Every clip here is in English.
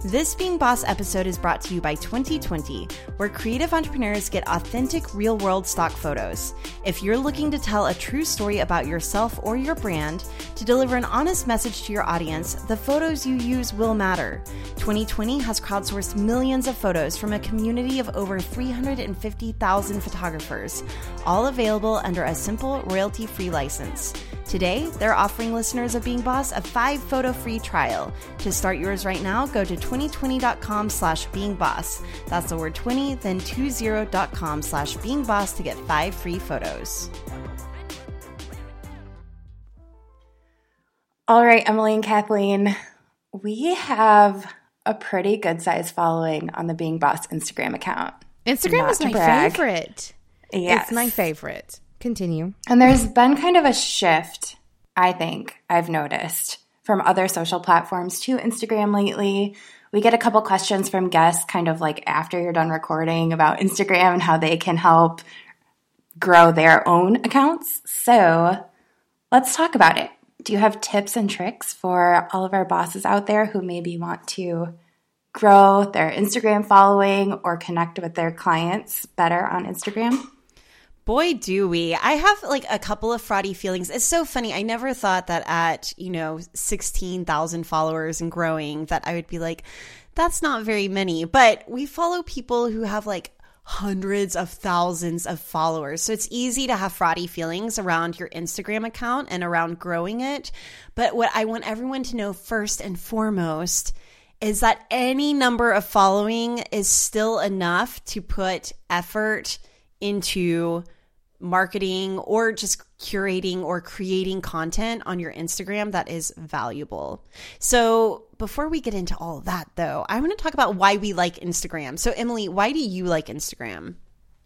This Being Boss episode is brought to you by 2020, where creative entrepreneurs get authentic, real-world stock photos. If you're looking to tell a true story about yourself or your brand, to deliver an honest message to your audience, the photos you use will matter. 2020 has crowdsourced millions of photos from a community of over 350,000 photographers, all available under a simple royalty-free license. Today, they're offering listeners of Being Boss a 5-photo free trial. To start yours right now, go to 2020.com/beingboss. That's the word 20, then 20.com/beingboss to get 5 free photos. All right, Emily and Kathleen, we have a pretty good size following on the Being Boss Instagram account. Instagram is my favorite. Yes. It's my favorite. Continue. And there's been kind of a shift, I think, I've noticed, from other social platforms to Instagram lately. We get a couple questions from guests kind of like after you're done recording about Instagram and how they can help grow their own accounts. So let's talk about it. Do you have tips and tricks for all of our bosses out there who maybe want to grow their Instagram following or connect with their clients better on Instagram? Boy, do we. I have like a couple of fraudy feelings. It's so funny. I never thought that at, 16,000 followers and growing that I would be like, that's not very many. But we follow people who have like hundreds of thousands of followers. So it's easy to have fraudy feelings around your Instagram account and around growing it. But what I want everyone to know first and foremost is that any number of following is still enough to put effort into marketing or just curating or creating content on your Instagram that is valuable. So before we get into all of that, though, I want to talk about why we like Instagram. So Emily, why do you like Instagram?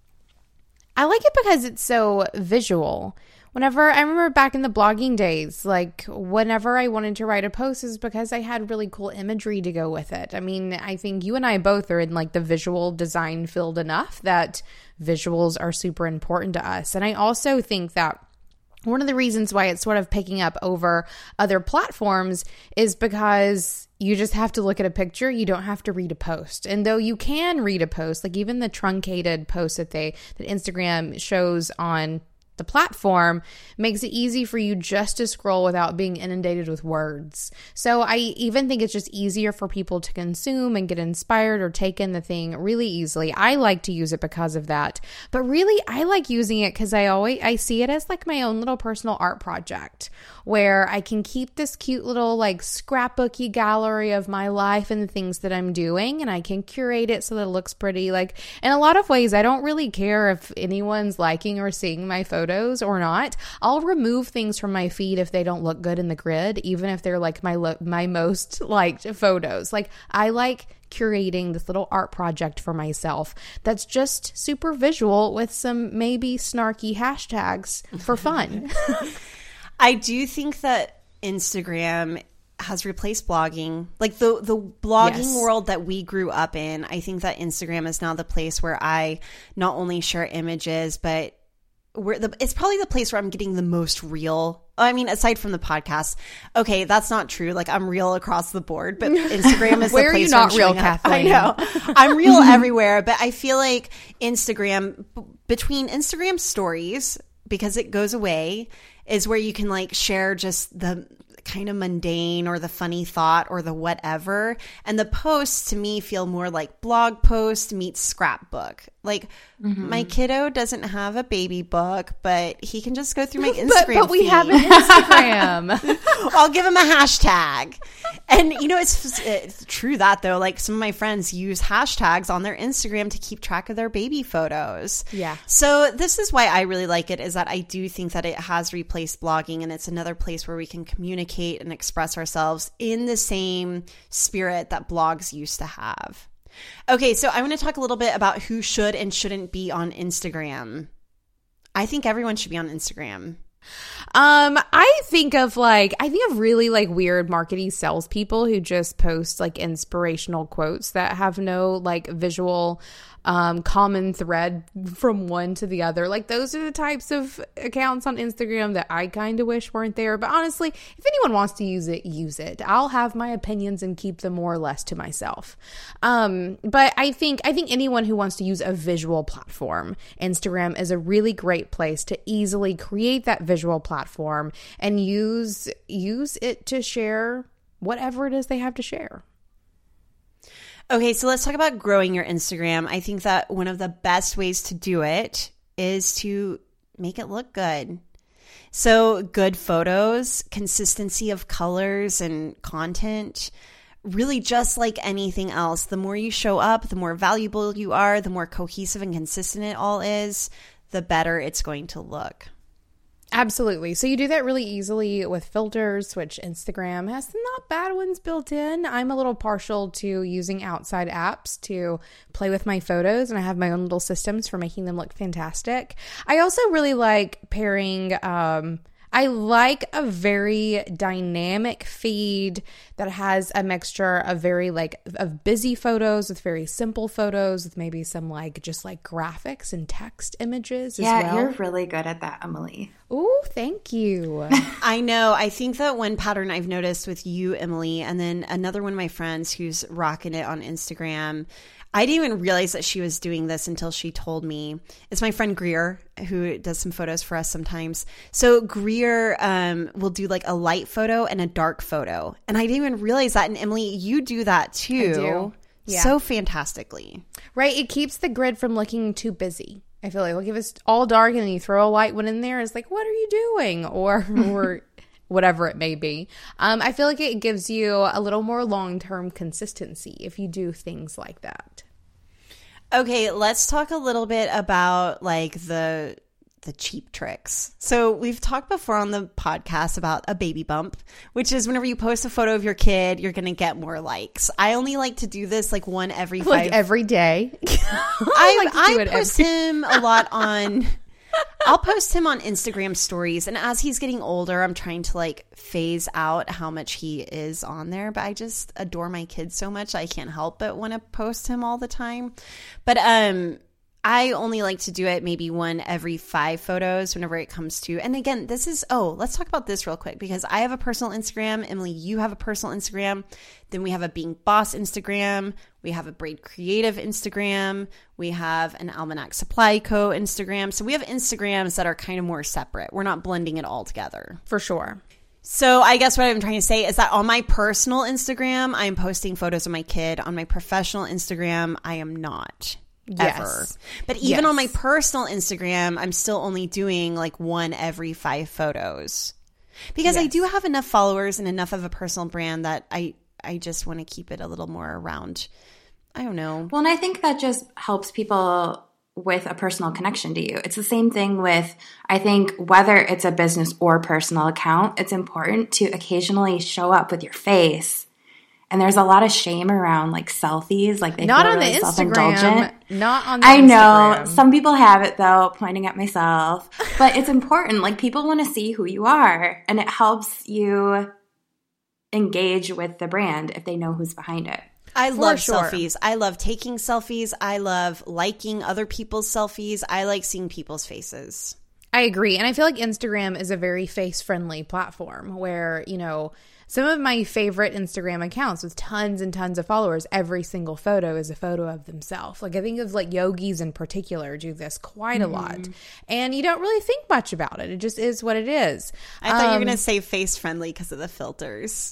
I like it because it's so visual. Whenever I remember back in the blogging days, like whenever I wanted to write a post is because I had really cool imagery to go with it. I mean, I think you and I both are in like the visual design field enough that visuals are super important to us. And I also think that one of the reasons why it's sort of picking up over other platforms is because you just have to look at a picture. You don't have to read a post. And though you can read a post, like even the truncated posts that Instagram shows on the platform makes it easy for you just to scroll without being inundated with words. So I even think it's just easier for people to consume and get inspired or take in the thing really easily. I like to use it because of that. But really, I like using it because I see it as like my own little personal art project where I can keep this cute little like scrapbooky gallery of my life and the things that I'm doing, and I can curate it so that it looks pretty. Like in a lot of ways, I don't really care if anyone's liking or seeing my photos or not. I'll remove things from my feed if they don't look good in the grid, even if they're like my most liked photos. Like I like curating this little art project for myself that's just super visual with some maybe snarky hashtags for fun. I do think that Instagram has replaced blogging. Like the blogging world that we grew up in, I think that Instagram is now the place where I not only share images, but it's probably the place where I'm getting the most real. I mean, aside from the podcast. Okay, that's not true. Like I'm real across the board, but Instagram is the place where are you not real, I Kathleen? know. I'm real everywhere, but I feel like Instagram, between Instagram stories, because it goes away, is where you can like share just the kind of mundane or the funny thought or the whatever. And the posts to me feel more like blog post meets scrapbook. Like my kiddo doesn't have a baby book, but he can just go through my Instagram but we feed. have an Instagram. I'll give him a hashtag. And it's true that though, like some of my friends use hashtags on their Instagram to keep track of their baby photos. Yeah. So this is why I really like it, is that I do think that it has replaced blogging, and it's another place where we can communicate and express ourselves in the same spirit that blogs used to have. Okay, so I want to talk a little bit about who should and shouldn't be on Instagram. I think everyone should be on Instagram. I think of really like weird marketing salespeople who just post like inspirational quotes that have no like visual common thread from one to the other. Like those are the types of accounts on Instagram that I kind of wish weren't there. But honestly, if anyone wants to use it, use it. I'll have my opinions and keep them more or less to myself. But I think anyone who wants to use a visual platform, Instagram is a really great place to easily create that visual platform and use it to share whatever it is they have to share. Okay, so let's talk about growing your Instagram. I think that one of the best ways to do it is to make it look good. So good photos, consistency of colors and content, really just like anything else. The more you show up, the more valuable you are, the more cohesive and consistent it all is, the better it's going to look. Absolutely. So you do that really easily with filters, which Instagram has some not bad ones built in. I'm a little partial to using outside apps to play with my photos, and I have my own little systems for making them look fantastic. I also really like pairing I like a very dynamic feed that has a mixture of of busy photos with very simple photos with maybe some just graphics and text images as well. Yeah, you're really good at that, Emily. Ooh, thank you. I know. I think that one pattern I've noticed with you, Emily, and then another one of my friends who's rocking it on Instagram, I didn't even realize that she was doing this until she told me. It's my friend Greer, who does some photos for us sometimes. So Greer will do like a light photo and a dark photo. And I didn't even realize that. And Emily, you do that too. I do. Yeah. So fantastically. Right. It keeps the grid from looking too busy. I feel like if it's all dark and then you throw a light one in there, it's like, what are you doing? Or whatever it may be. I feel like it gives you a little more long-term consistency if you do things like that. Okay, let's talk a little bit about the cheap tricks. So we've talked before on the podcast about a baby bump, which is whenever you post a photo of your kid, you're going to get more likes. I only like to do this one every 5 every day. I post him a lot on I'll post him on Instagram stories, and as he's getting older, I'm trying to phase out how much he is on there, but I just adore my kid so much I can't help but want to post him all the time. But I only like to do it maybe one every 5 photos whenever it comes to, and again, let's talk about this real quick, because I have a personal Instagram. Emily, you have a personal Instagram. Then we have a Being Boss Instagram. We have a Braid Creative Instagram. We have an Almanac Supply Co. Instagram. So we have Instagrams that are kind of more separate. We're not blending it all together. For sure. So I guess what I'm trying to say is that on my personal Instagram, I'm posting photos of my kid. On my professional Instagram, I am not. Yes. Ever. But even on my personal Instagram, I'm still only doing one every 5 photos. Because I do have enough followers and enough of a personal brand that I just want to keep it a little more around. I don't know. Well, and I think that just helps people with a personal connection to you. It's the same thing with, I think, whether it's a business or personal account, it's important to occasionally show up with your face. And there's a lot of shame around selfies, they not feel on really the self-indulgent. Not on the I know Instagram. some people have it though, pointing at myself, but it's important. People want to see who you are, and it helps you engage with the brand if they know who's behind it. I love selfies. I love taking selfies. I love liking other people's selfies. I like seeing people's faces. I agree. And I feel like Instagram is a very face-friendly platform where, some of my favorite Instagram accounts with tons and tons of followers, every single photo is a photo of themselves. I think of yogis in particular do this quite a lot. And you don't really think much about it. It just is what it is. I thought you were going to say face-friendly because of the filters.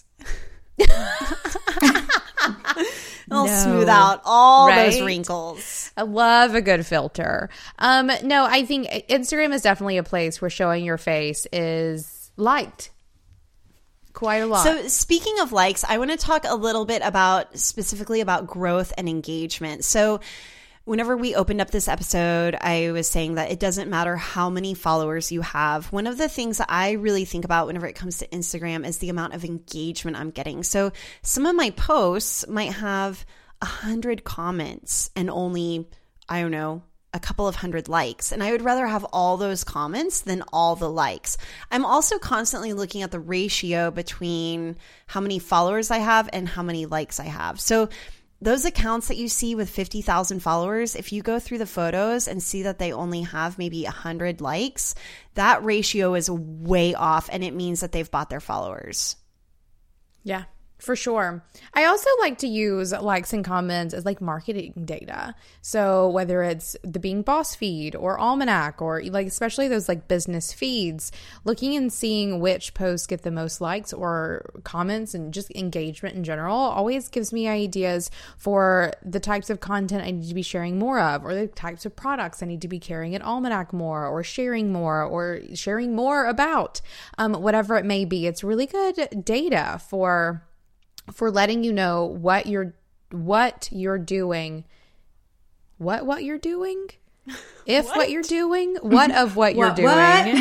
It'll smooth out all those wrinkles. I love a good filter. No, I think Instagram is definitely a place where showing your face is liked quite a lot. So speaking of likes, I want to talk a little bit specifically about growth and engagement. So whenever we opened up this episode, I was saying that it doesn't matter how many followers you have. One of the things that I really think about whenever it comes to Instagram is the amount of engagement I'm getting. So some of my posts might have 100 comments and only, I don't know, a couple of hundred likes. And I would rather have all those comments than all the likes. I'm also constantly looking at the ratio between how many followers I have and how many likes I have. So those accounts that you see with 50,000 followers, if you go through the photos and see that they only have maybe 100 likes, that ratio is way off, and it means that they've bought their followers. Yeah, for sure. I also like to use likes and comments as like marketing data. So whether it's the Being Boss feed or Almanac, or like especially those like business feeds, looking and seeing which posts get the most likes or comments and just engagement in general always gives me ideas for the types of content I need to be sharing more of, or the types of products I need to be carrying at Almanac more, or sharing more about, whatever it may be. It's really good data for letting you know what you're doing. What you're doing? If what you're doing, what of what you're doing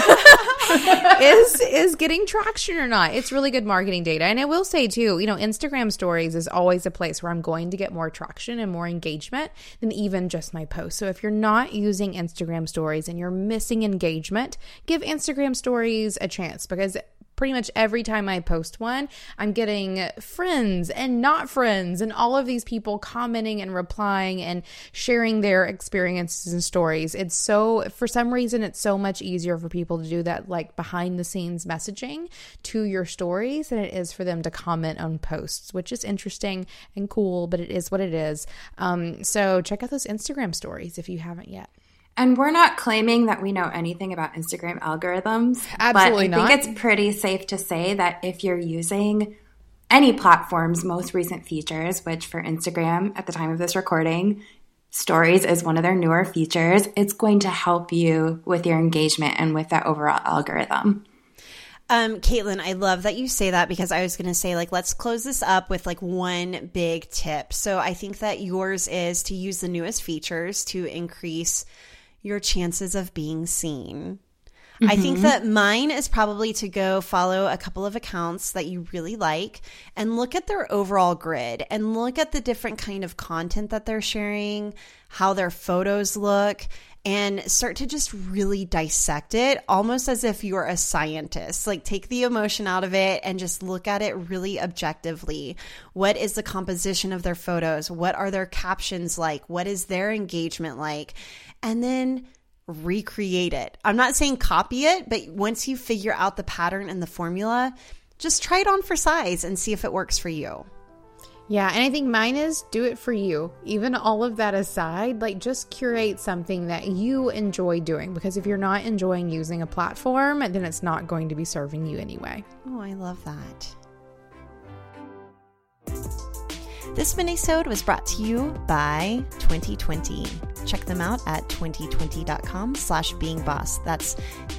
is getting traction or not. It's really good marketing data. And I will say too, Instagram stories is always a place where I'm going to get more traction and more engagement than even just my posts. So if you're not using Instagram stories and you're missing engagement, give Instagram stories a chance, because pretty much every time I post one, I'm getting friends and not friends and all of these people commenting and replying and sharing their experiences and stories. For some reason, it's so much easier for people to do that, like behind the scenes messaging to your stories, than it is for them to comment on posts, which is interesting and cool, but it is what it is. So check out those Instagram stories if you haven't yet. And we're not claiming that we know anything about Instagram algorithms. Absolutely not. But I think it's pretty safe to say that if you're using any platform's most recent features, which for Instagram at the time of this recording, Stories is one of their newer features, it's going to help you with your engagement and with that overall algorithm. Caitlin, I love that you say that, because I was going to say, let's close this up with one big tip. So I think that yours is to use the newest features to increase your chances of being seen. Mm-hmm. I think that mine is probably to go follow a couple of accounts that you really like and look at their overall grid and look at the different kind of content that they're sharing, how their photos look, and start to just really dissect it, almost as if you're a scientist. Take the emotion out of it and just look at it really objectively. What is the composition of their photos? What are their captions like? What is their engagement like? And then recreate it. I'm not saying copy it, but once you figure out the pattern and the formula, just try it on for size and see if it works for you. Yeah, and I think mine is do it for you. Even all of that aside, just curate something that you enjoy doing, because if you're not enjoying using a platform, then it's not going to be serving you anyway. Oh, I love that. This minisode was brought to you by 2020. Check them out at 2020.com/beingboss. That's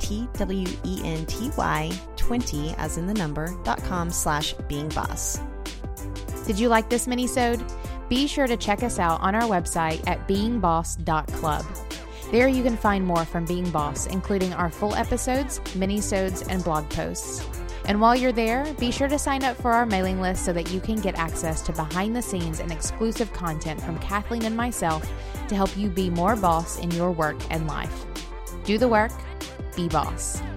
TWENTY 20 as in the number.com/beingboss. Did you like this minisode? Be sure to check us out on our website at beingboss.club. There you can find more from Being Boss, including our full episodes, minisodes, and blog posts. And while you're there, be sure to sign up for our mailing list so that you can get access to behind the scenes and exclusive content from Kathleen and myself to help you be more boss in your work and life. Do the work, be boss.